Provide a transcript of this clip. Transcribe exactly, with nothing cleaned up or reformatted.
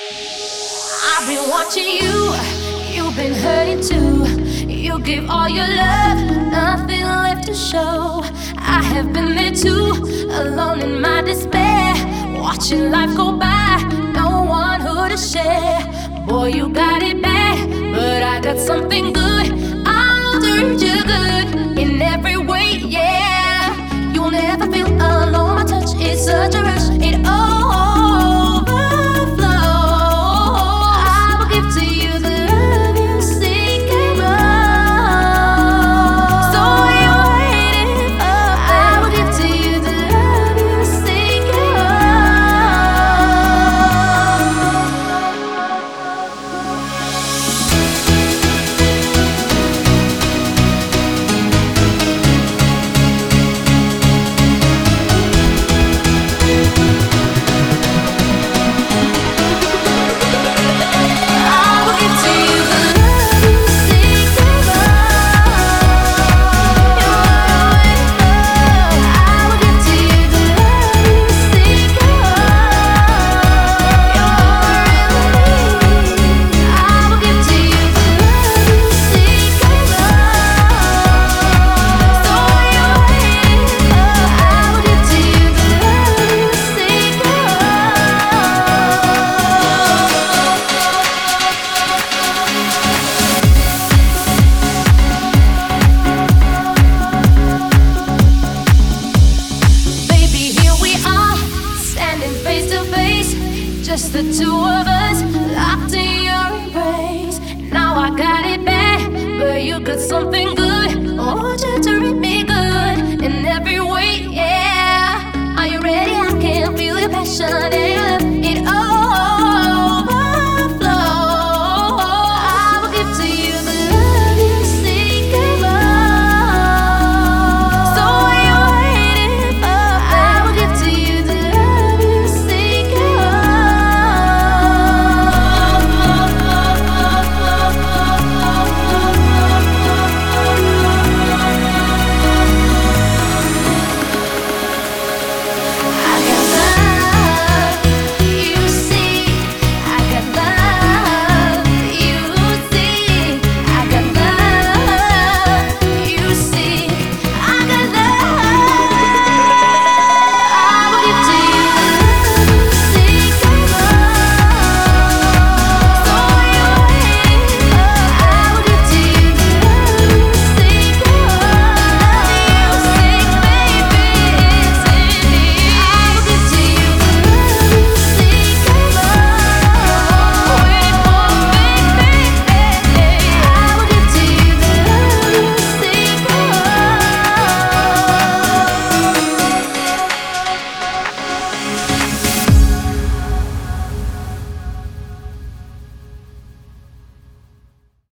I've been watching you, you've been hurting too. You give all your love, nothing left to show. I have been there too, alone in my despair, watching life go by, no one who to share. Boy, you got it bad, but I got something good. I'll treat you good in every way, yeah. You'll never feel alone, my touch is such a rush, it overflows. I will give to you the love you seek and more. So you're waiting for, I will give to you the love you seek and just the two of us, locked in your embrace. Now I got it bad, but you got something good.